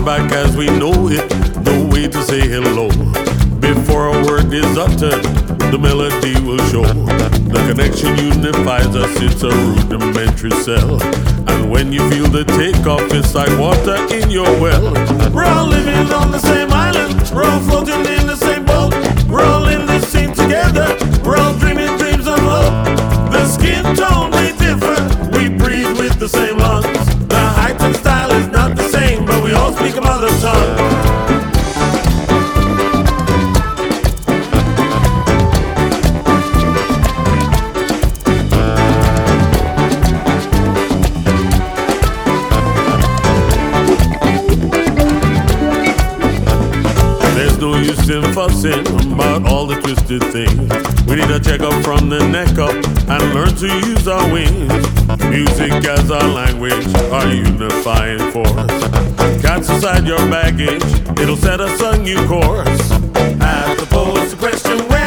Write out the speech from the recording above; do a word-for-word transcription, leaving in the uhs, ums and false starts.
back as we know it, no way to say hello. Before a word is uttered, the melody will show. The connection unifies us, it's a rudimentary cell. And when you feel the takeoff, it's like water in your well. We're all living on the same island, we're all floating in the same boat. We're all in this scene together, we're all dreaming dreams of hope. The skin tone may differ, we breathe with the same lungs. The height and style is not the same, but we all speak a mother tongue. No use in fussing about all the twisted things. We need to check up from the neck up and learn to use our wings. Music as our language, our unifying force. Cast aside your baggage, it'll set us a new course. As opposed to question